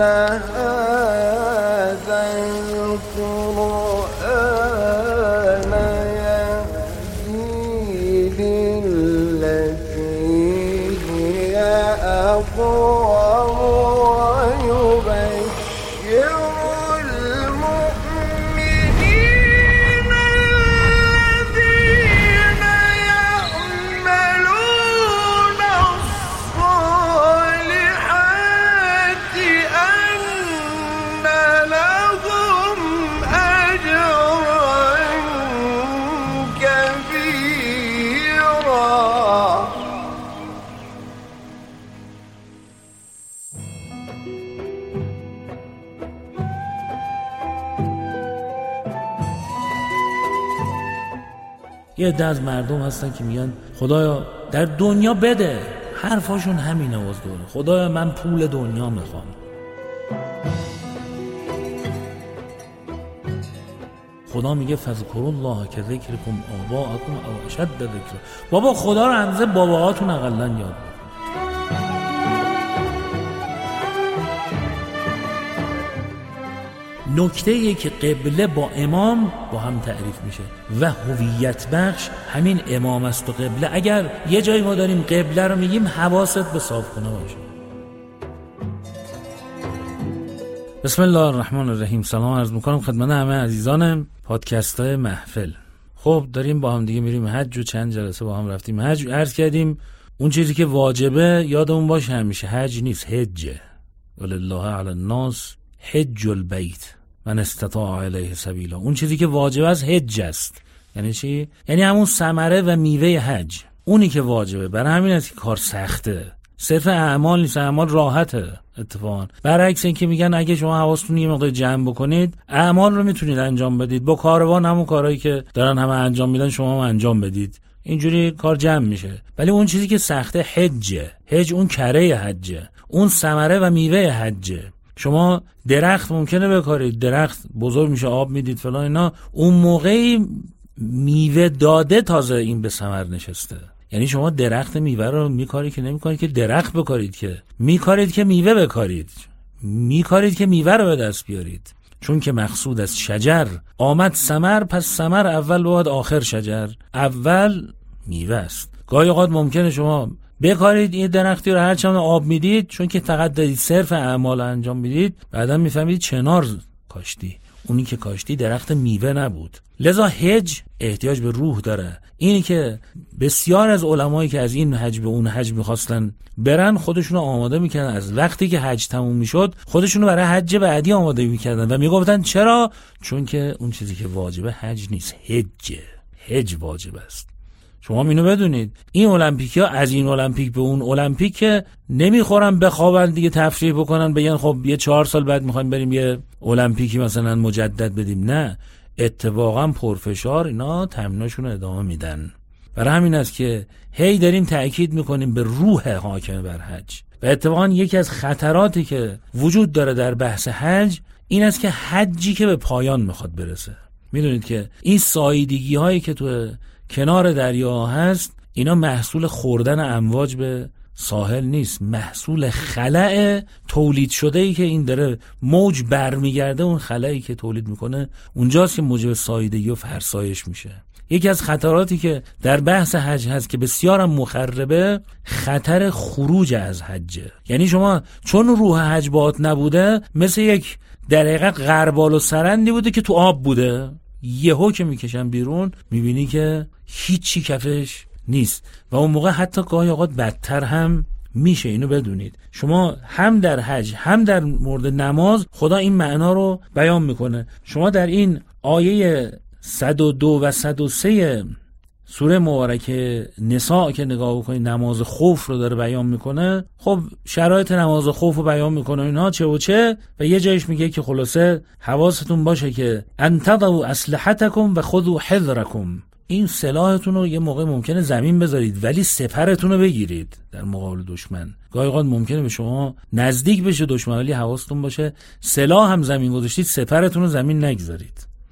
هذا القرآن يهدي للتي هي أقوم ويبشر المؤمنين الذين يعملون الصالحات أن لهم أجرا كبيرا. یه عده از مردم هستن که میگن خدایا در دنیا بده، حرفاشون همینه از دوره، خدایا من پول دنیا میخوام. خدا میگه فذکروا الله که ذکرکم آباءکم او اشد ذکر. بابا خدا رو اندازه باباهاتون اقلا یاد بکنید. نکته که قبله با امام با هم تعریف میشه و هویت بخش همین امام است و قبله. اگر یه جایی ما داریم قبله رو میگیم حواست به صاحبخونه باشه. بسم الله الرحمن الرحیم. سلام عرض میکنم خدمت همه عزیزان پادکست های محفل. خب داریم با هم دیگه میریم حج و چند جلسه با هم رفتیم حج. عرض کردیم اون چیزی که واجبه یادمون باشه همیشه حج نیست، حجه. ولله علی الناس حج البیت من استطاع الیه سبیلا. اون چیزی که واجب است حج است. یعنی چی؟ یعنی همون ثمره و میوه حج، اونی که واجبه. برای همین است که کار سخته، صرف اعمال نیست، اعمال راحته. اتفاقا برعکس این که میگن اگه شما حواستون یه مقدار جمع بکنید اعمال رو میتونید انجام بدید. با کاروان همون کارهایی که دارن همه انجام میدن شما هم انجام بدید، اینجوری کار جمع میشه. ولی اون چیزی که سخته حجه. حج اون کره حجه، اون ثمره و میوه حجه. شما درخت ممکنه بکارید، درخت بزرگ میشه، آب میدید فلان اینا، اون موقعی میوه داده تازه این به ثمر نشسته. یعنی شما درخت میوه رو میکارید که نمیکارید که درخت بکارید، که میکارید که میوه بکارید، میکارید که میوه رو به دست بیارید. چون که مقصود از شجر آمد ثمر، پس ثمر اول باید آخر شجر، اول میوه است. گاهی اوقات ممکنه شما بکارید این درختی رو هر چند آب میدید، چون که فقط دارید صرف اعمال انجام میدید، بعدا میفهمید چنار کاشتی، اونی که کاشتی درخت میوه نبود. لذا حج احتیاج به روح داره. اینی که بسیار از علمایی که از این حج به اون حج میخواستن برن خودشونو آماده میکردن، از وقتی که حج تموم میشد خودشونو برای حج بعدی آماده میکردن و میگفتن چرا؟ چون که اون چیزی که واجبه حج نیست، حجه. حج واجب است. شما اینو بدونید. این المپیکیا از این المپیک به اون المپیک که نمیخورن بخوابن دیگه تفریح بکنن بگن خب یه 4 سال بعد میخوایم بریم یه المپیکی مثلا مجدد بدیم. نه، اتفاقا پرفشار اینا تمریناشون رو ادامه میدن. برای همین است که هی داریم تأکید میکنیم به روح حاکم بر حج. و اتفاقا یکی از خطراتی که وجود داره در بحث حج این است که حجی که به پایان میخواد برسه، میدونید که این ساییدگی هایی که تو کنار دریا هست اینا محصول خوردن امواج به ساحل نیست، محصول خلأ تولید شده ای که این داره موج برمیگرده، اون خلأی که تولید میکنه اونجاست که موجب ساییدگی و فرسایش میشه. یکی از خطراتی که در بحث حج هست که بسیارم مخربه، خطر خروج از حجه. یعنی شما چون روح حج باهات نبوده، مثل یک در حقیقت غربال و سرندی بوده که تو آب بوده، یهو که میکشن بیرون میبینی که هیچی کفش نیست و اون موقع حتی گاهی اوقات بدتر هم میشه. اینو بدونید. شما هم در حج هم در مورد نماز خدا این معنا رو بیان میکنه. شما در این آیه 102 و 103 سوره مبارکه نساء که نگاه بکنید نماز خوف رو داره بیان میکنه. خب شرایط نماز خوف رو بیان میکنه اینها چه و چه، و یه جایش میگه که خلاصه حواستون باشه که انتظروا اسلحتکم و خذوا حذرکم. این سلاحتون رو یه موقع ممکنه زمین بذارید ولی سپرتون رو بگیرید در مقابل دشمن. گاهی اوقات ممکنه به شما نزدیک بشه دشمن ولی حواستون باشه سلاح هم زمین گذاشتید، سپرتون رو زمین نگذارید.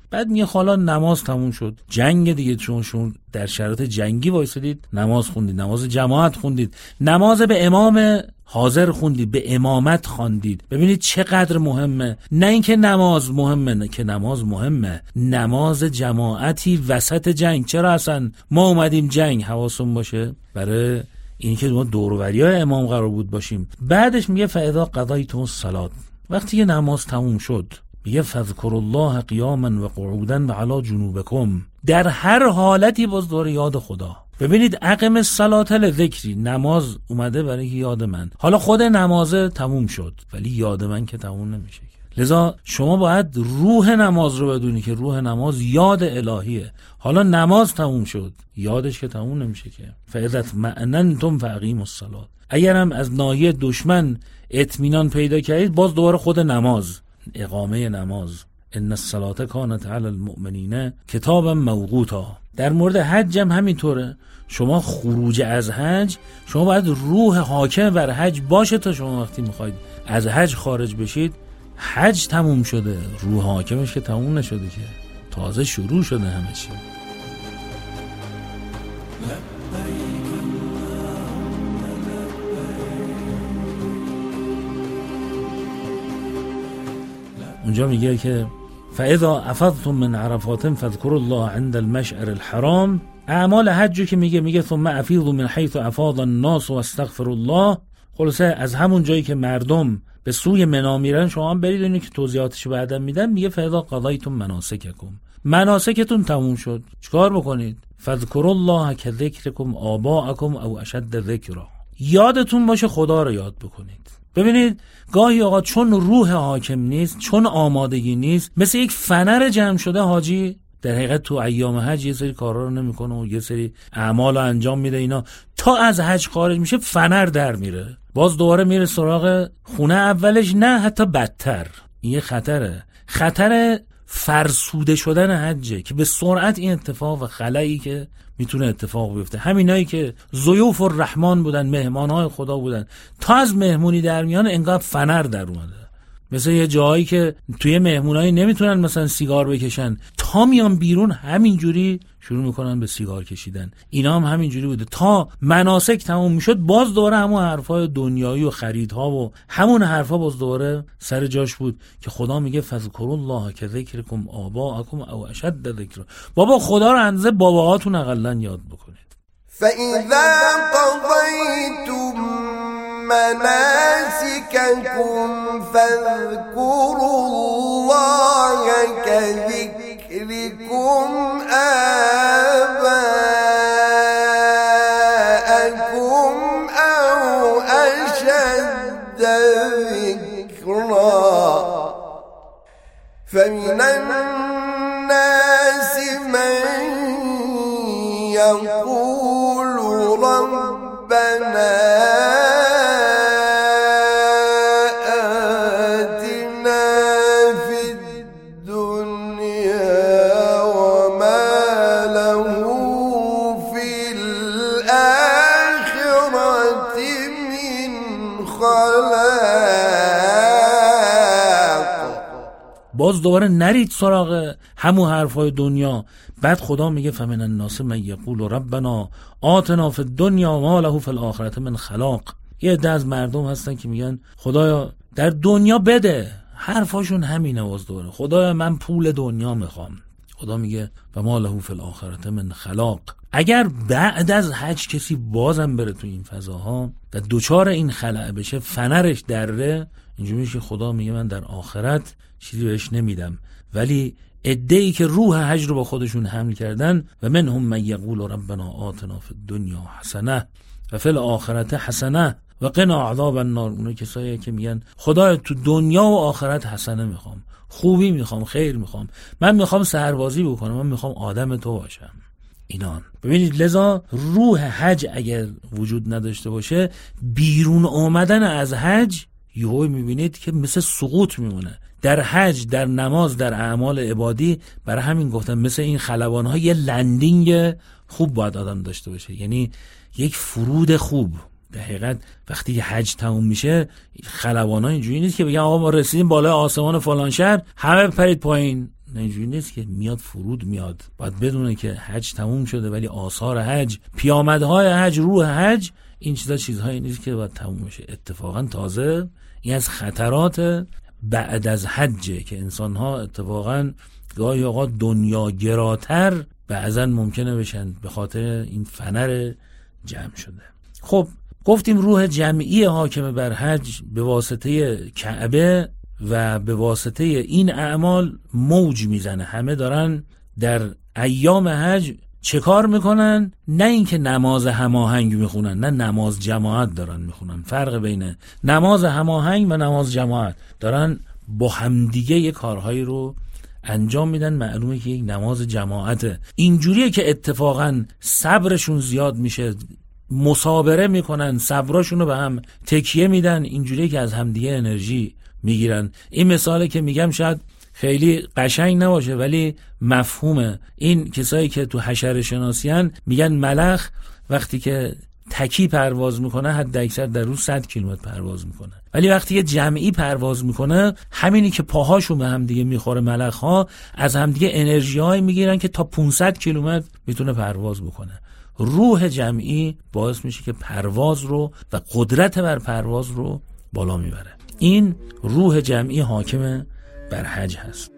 بعد میگه حالا نماز تموم شد، جنگ دیگه، چون در شرایط جنگی وایسادید نماز خوندید، نماز جماعت خوندید، نماز به امام حاضر خوندید، به امامت خواندید. ببینید چقدر مهمه. نه اینکه نماز مهمه، نه که نماز مهمه، نماز جماعتی وسط جنگ. چرا اصلا ما اومدیم جنگ؟ حواسون باشه برای اینکه ما دوروریای امام قرار بود باشیم. بعدش میگه فاذا قضیتم الصلاة، وقتی که نماز تموم شد میگه فذکروا الله قیاما و قعودا و علی جنوبکم، در هر حالتی باز دوره یاد خدا. ببینید اقم الصلاة لذکری، نماز اومده برای یاد من. حالا خود نماز تموم شد ولی یاد من که تموم نمیشه. لذا شما باید روح نماز رو بدونی که روح نماز یاد الهیه. حالا نماز تموم شد، یادش که تموم نمیشه که. فاذا اطمأننتم فاقیموا الصلاة، اگرم از ناحیه دشمن اطمینان پیدا کردید، باز دوباره خود نماز، اقامه نماز. ان الصلاة کانت علی المؤمنین کتابا موقوتا. در مورد حج هم همینطوره. شما خروج از حج، شما باید روح حاکم بر حج باشه تا شما وقتی میخواید از حج خارج بشید، حج تموم شده، روح حاکمش که تموم نشده که، تازه شروع شده همه چی. اونجا میگه که فاذا افضتم من عرفات فاذكروا الله عند المشعر الحرام. اعمال حج که میگه ثم افیضوا من حيث افاض الناس واستغفروا الله. خلاصه از همون جایی که مردم به سوی منا میرن شما هم برید. اینو که توضیحاتش بعدا میدم. میگه فاذا قضیتم مناسککم، مناسکتون تموم شد، چیکار بکنید؟ فاذكروا الله كذكركم آباءكم او اشد ذکرا، یادتون باشه خدا رو یاد بکنید. ببینید گاهی آقا چون روح حاکم نیست، چون آمادگی نیست، مثل یک فنر جمع شده حاجی در حقیقت تو ایام حج یه سری کارا رو نمیکنه و یه سری اعمال رو انجام میده، اینا تا از حج خارج میشه فنر در میره، باز دوباره میره سراغ خونه اولش، نه حتی بدتر. این یه خطر فرسوده شدن حجه که به سرعت این اتفاق و خلایی که میتونه اتفاق بیفته. همینایی که ضیوف الرحمن بودن، مهمانهای خدا بودن، تا از مهمونی در میان انقدر فنر در اومده. مثل یه جایی که توی مهمونایی نمیتونن مثلا سیگار بکشن، تا میان بیرون همینجوری شروع میکنن به سیگار کشیدن. اینا هم همینجوری بوده تا مناسک تموم میشد، باز دوباره همون حرفای دنیایی و خریدها و همون حرفا باز دوباره سر جاش بود که خدا میگه فذکروا الله کذکرکم آباءکم او اشد ذکرا. بابا خدا رو اندازه باباهاتون اقلا یاد بکنید. فإذا قضيتم مناسككم فاذكروا الله كذكركم آباءكم أو أشد ذكرا فمن الناس من يقول ربنا آتنا في الدنيا وما له في الآخرة من خلاق. باز دوباره نرید سراغ همون حرفای دنیا. بعد خدا میگه فمن الناس من یقول ربنا آتنا فی الدنیا و ما له فی الآخرة من خلاق. یه عده از مردم هستن که میگن خدایا در دنیا بده، حرفاشون همینه. باز دوباره خدایا من پول دنیا میخوام. خدا میگه و ما له فی الآخرة من خلاق. اگر بعد از حج کسی بازم بره تو این فضاها و دوچار این خلأ بشه، فنرش دره، اینجوری میشه خدا میگه من در آخرت چیزی بهش نمیدم. ولی عده‌ای که روح حج رو با خودشون حمل کردن و منهم من یقول ربنا آتنا فی الدنیا حسنه و فی الآخرة حسنه و قنا عذاب النار. اون کسایی که میگن خدایا تو دنیا و آخرت حسنه میخوام، خوبی میخوام، خیر میخوام، من میخوام سربازی بکنم، من میخوام آدم تو باشم. اینان ببینید، لذا روح حج اگر وجود نداشته باشه، بیرون آمدن از حج یهو میبینید که مثل سقوط میمونه. در حج، در نماز، در اعمال عبادی، برای همین گفتم مثل این خلبان‌ها یه لندینگ خوب باید آدم داشته باشه، یعنی یک فرود خوب. در حقیقت وقتی حج تموم میشه، خلبان‌ها اینجوری نیست که بگن آقا ما رسیدیم بالای آسمان فلان شهر، همه پرید پایین. نه اینجوری نیست که میاد فرود میاد، باید بدونه که حج تموم شده ولی آثار حج، پیامدهای حج، روح حج، این چیزهایی نیست که باید تموم بشه. اتفاقا تازه این از خطرات بعد از حجه که انسان‌ها اتفاقا گاهی اوقات دنیاگراتر بعضا ممکنه بشن به خاطر این فنر جمع شده. خب گفتیم روح جمعی حاکم بر حج به واسطه کعبه و به واسطه این اعمال موج میزنه. همه دارن در ایام حج چه کار میکنن؟ نه اینکه نماز هماهنگ میخونن، نه نماز جماعت دارن میخونن. فرق بین نماز هماهنگ و نماز جماعت، دارن با همدیگه یه کارهایی رو انجام میدن. معلومه که یک نماز جماعته. اینجوریه که اتفاقا صبرشون زیاد میشه، مصابره میکنن، صبراشون رو به هم تکیه میدن، اینجوریه که از همدیگه انرژی میگیرن. این مثاله که میگم شاید خیلی قشنگ نباشه ولی مفهومه. این کسایی که تو حشره شناسیان میگن ملخ وقتی که تکی پرواز میکنه حد اکثر در روز 100 کیلومتر پرواز میکنه، ولی وقتی که جمعی پرواز میکنه همینی که پاهاشون به هم دیگه میخوره ملخ ها از هم دیگه انرژی های میگیرن که تا 500 کیلومتر میتونه پرواز بکنه. روح جمعی باعث میشه که پرواز رو و قدرت بر پرواز رو بالا میبره. این روح جمعی حاکم بر حج هست.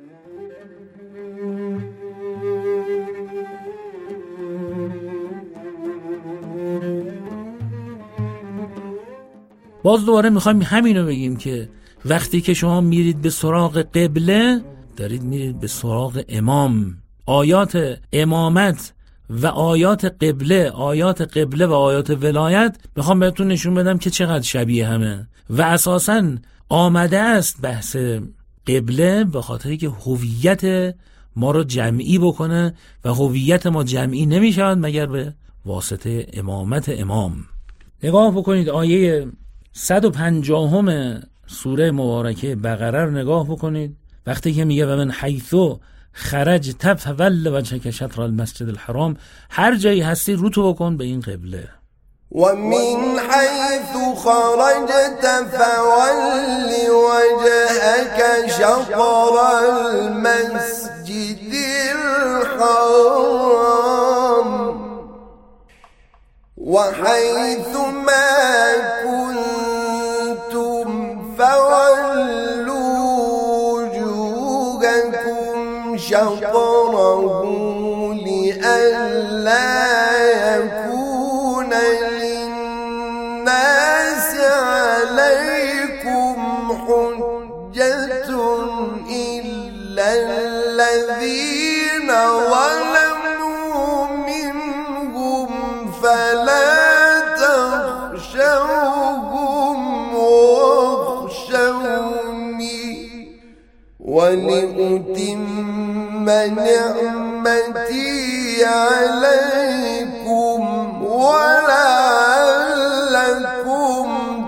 باز دوباره میخوایم همینو بگیم که وقتی که شما میرید به سراغ قبله دارید میرید به سراغ امام. آیات امامت و آیات قبله و آیات ولایت میخوام بهتون نشون بدم که چقدر شبیه همه و اساساً آمده است بحث قبله به خاطری که هویت ما رو جمعی بکنه و هویت ما جمعی نمیشود مگر به واسطه امامت امام. نگاه بکنید آیه 150 سوره مبارکه بقره رو نگاه بکنید. وقتی که میگه و من حیثو خرجت فول وجهک شطر المسجد الحرام، هر جایی هستی رو تو بکن به این قبله. ومن حيث خرجت فول وجهك شطر المسجد الحرام وحيث ما كنتم فولوا وجوهكم شطره لئلا يكون للناس عليكم حجة إلا الذين ظلموا منهم فلا تخشوهم واخشوني ولأتم نعمتي عليكم ولعلكم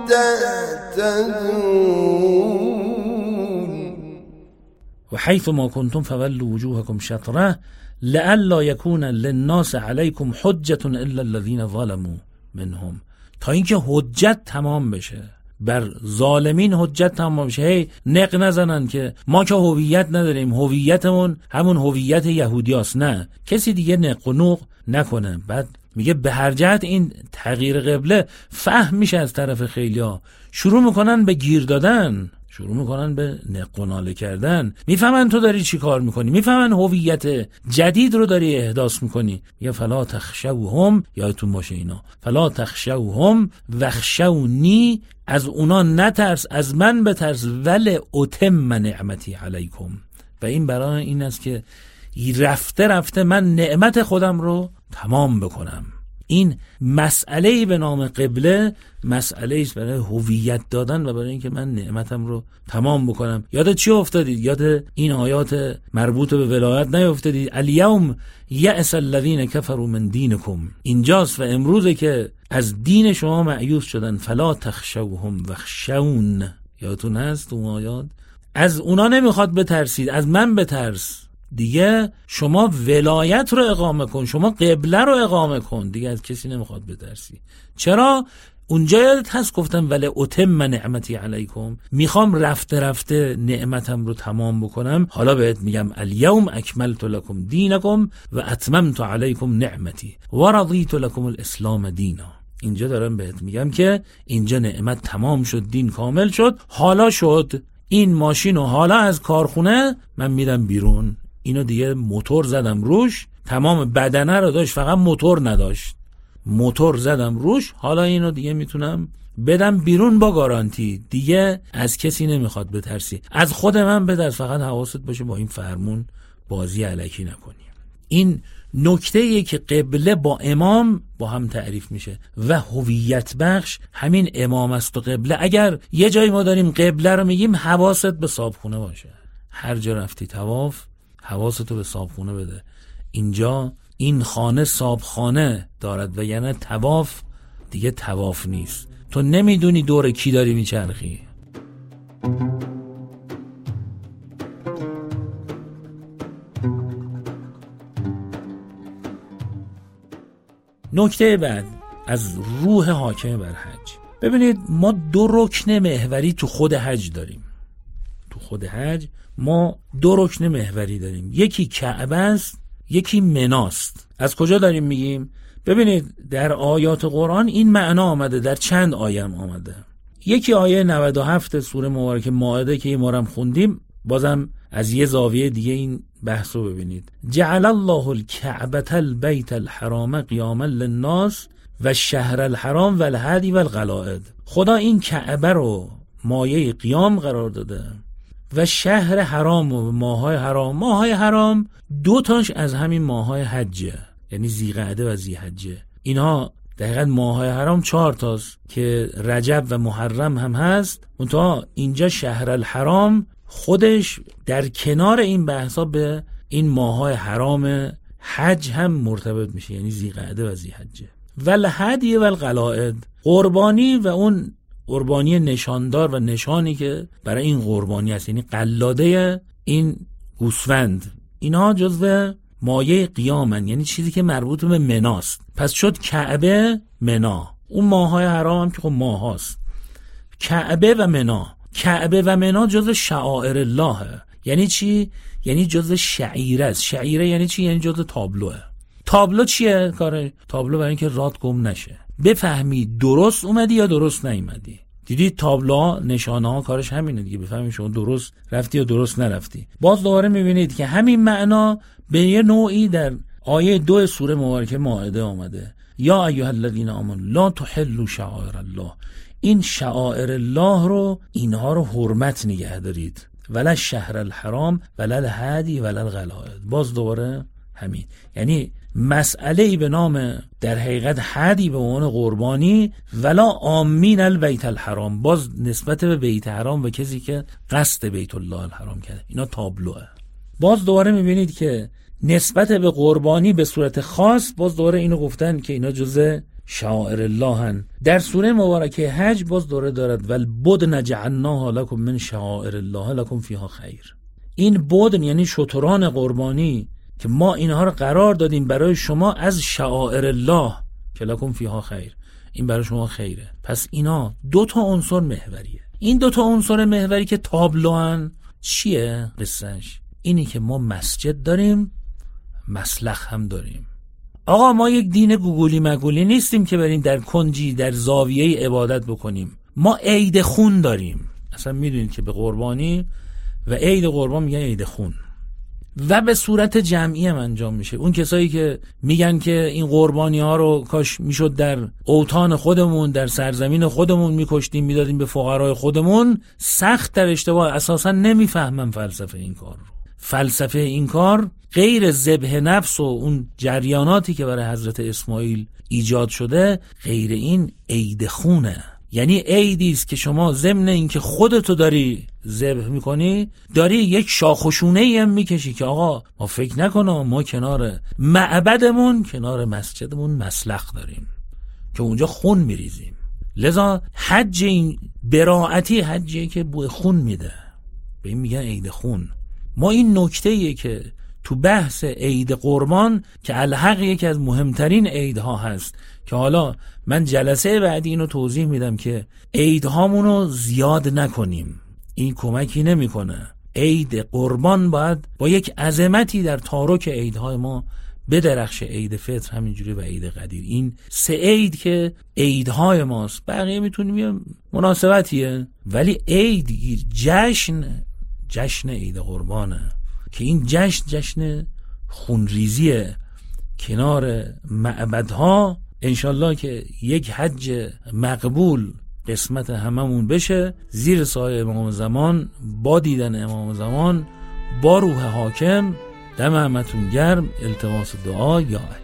تهتدون. وحيث ما كنتم فولوا وجوهكم شطره لئلا يكون للناس عليكم حجة إلا الذين ظلموا منهم. تا اینکه حجت تمام بشه، بر ظالمین حجت تمام بشه. هی نق نزنن که ما که هویت نداریم، هویتمون همون هویت یهودیاست. نه، کسی دیگه نق و نوق نکنه. بعد میگه به هر جهت این تغییر قبله فهم میشه از طرف خیلیا، شروع میکنن به گیر دادن، شروع میکنن به نق و ناله کردن. میفهمن تو داری چی کار میکنی، میفهمن هویت جدید رو داری احداث میکنی. یا فلا تخشوهم، یادتون باشه اینا، فلا تخشوهم وخشونی، از اونا نترس، از من بترس. ول اتم نعمتی علیکم، و این برای این است که رفته رفته من نعمت خودم رو تمام بکنم. این مسئله‌ای به نام قبله مسئله‌ای است برای هویت دادن و برای اینکه من نعمتم رو تمام بکنم. یاد چی افتادید؟ یاد این آیات مربوط به ولایت نیفتادید؟ الیوم یأس الذین کفروا من دینکم، اینجاست و امروزه که از دین شما مایوس شدن. فلا تخشوهم واخشون، یادتون هست اون آیات؟ از اونا نمیخواد بترسید، از من بترس. دیگه شما ولایت رو اقامه کن، شما قبله رو اقامه کن، دیگه از کسی نمیخواد بترسی. چرا؟ اونجا یادت هست گفتم ولی اتم نعمتی علیکم، میخوام رفته رفته نعمتم رو تمام بکنم. حالا بهت میگم الیوم اکملت لکم دینکم و اتممت علیکم نعمتی و رضیت لکم الاسلام دینا. اینجا دارم بهت میگم که اینجا نعمت تمام شد، دین کامل شد. حالا شد این ماشین و حالا از کارخونه من میدم بیرون، اینو دیگه موتور زدم روش، تمام بدنه رو داشت فقط موتور نداشت، موتور زدم روش، حالا اینو دیگه میتونم بدم بیرون با گارانتی. دیگه از کسی نمیخواد بترسی، از خود من بترس، فقط حواست باشه با این فرمون بازی الکی نکنی. این نکته‌ایه که قبله با امام با هم تعریف میشه و هویت بخش همین امام است و قبله. اگر یه جایی ما داریم قبله رو میگیم، حواست به صابخونه باشه، هر جا رفتی طواف حواستو به صابخونه بده. اینجا این خانه صابخانه دارد و یعنی طواف دیگه طواف نیست، تو نمیدونی دور کی داری میچرخی. نکته بعد از روح حاکم بر حج. ببینید ما 2 رکن محوری تو خود حج داریم. تو خود حج ما 2 رکن محوری داریم، یکی کعبه است، یکی مناست. از کجا داریم میگیم؟ ببینید در آیات قرآن این معنا آمده، در چند آیه آمده. یکی آیه 97 سوره مبارکه مائده که ما هم خوندیم، بازم از یه زاویه دیگه این بحث رو ببینید. جعل الله الکعبة البیت الحرام قیاما للناس و الشهر الحرام و الهدی و القلائد. خدا این کعبه رو مایه قیام قرار داده و شهر حرام و ماهای حرام. ماهای حرام 2 تاش از همین ماهای حجه، یعنی ذی‌قعده و ذی‌حجه. اینها دقیقاً ماهای حرام 4 تاست که رجب و محرم هم هست. منتها اینجا شهر الحرام خودش در کنار این بحثا به این ماهای حرام حج هم مرتبط میشه، یعنی ذی‌قعده و ذی‌حجه. و الهدی و القلائد، قربانی و اون قربانی نشاندار و نشانی که برای این قربانی هست، یعنی قلاده این گوسفند، اینها جزو مایه قیامن، یعنی چیزی که مربوط به مناست. پس شد کعبه منا، اون ماهای حرام هم که خب ماهاست، کعبه و منا. کعبه و منا جزو شعائر الله. یعنی چی؟ یعنی جزو شعیره است. شعیره یعنی چی؟ یعنی جزو تابلوه. تابلو چیه کاره؟ تابلو برای اینکه رات گم نشه، بفهمی درست اومدی یا درست نیومدی. دیدی تابلوها نشانه ها کارش همینه دیگه، بفهمی شما درست رفتی یا درست نرفتی. باز دوباره میبینید که همین معنا به یه نوعی در آیه 2 سوره مبارکه مائده آمده. یا ایها الذین آمنوا لا تحلوا شعائر الله. این شعائر الله رو، اینها رو حرمت نگه دارید. ولا شهر الحرام ولا الهدی ولا القلائد. باز دوباره همین، یعنی مسئله‌ای به نام در حقیقت هدی به عنوان قربانی، ولا آمین البیت الحرام، باز نسبت به بیت حرام و کسی که قصد بیت الله الحرام کرده. اینا تابلوه. باز دوباره میبینید که نسبت به قربانی به صورت خاص باز دوباره اینو گفتن که اینا جزء شعائر الله هن. در سوره مبارکه حج باز دوره دارد والبدن جعلناها لکم من شعائر الله لکم فیها خیر. این بدن یعنی شتران قربانی که ما اینها رو قرار دادیم برای شما از شعائر الله که لکم فیها خیر، این برای شما خیره. پس اینا 2 تا عنصر محوریه. این 2 تا عنصر محوری که تابلوان چیه قصهش؟ اینی که ما مسجد داریم، مسلخ هم داریم. آقا ما یک دین گوگولی مگولی نیستیم که بریم در کنجی در زاویه عبادت بکنیم. ما عید خون داریم. اصلا میدونید که به قربانی و عید قربان میگن عید خون و به صورت جمعی هم انجام میشه. اون کسایی که میگن که این قربانی ها رو کاش میشد در اوطان خودمون در سرزمین خودمون میکشتیم میدادیم به فقرای خودمون، سخت در اشتباه. اساسا نمیفهمم فلسفه این کار رو. فلسفه این کار غیر ذبح نفس و اون جریاناتی که برای حضرت اسماعیل ایجاد شده، غیر این عید خونه. یعنی عیدی است که شما ضمن این که خودتو داری ذبح میکنی، داری یک شاخوشونه‌ای هم میکشی که آقا ما فکر نکنم ما کنار معبدمون کنار مسجدمون مسلخ داریم که اونجا خون میریزیم. لذا حج این براعتی حجیه که بوی خون میده، به این میگن عید خون. ما این نکته‌ایه که تو بحث عید قربان که الحق یکی از مهمترین عیدها هست که حالا من جلسه بعدی اینو توضیح میدم که عیدهامونو زیاد نکنیم، این کمکی نمیکنه. عید قربان باید با یک عظمتی در تارک عیدهای ما بدرخشه، عید فطر همینجوری و عید قدیر. این 3 عید که عیدهای ماست، بقیه میتونیم مناسبتیه، ولی عید جشن عید قربانه که این جشن خونریزیه کنار معبدها. انشالله که یک حج مقبول قسمت هممون بشه، زیر سایه امام زمان، با دیدن امام زمان، با روح حاکم. دم همتون گرم. التماس دعا یا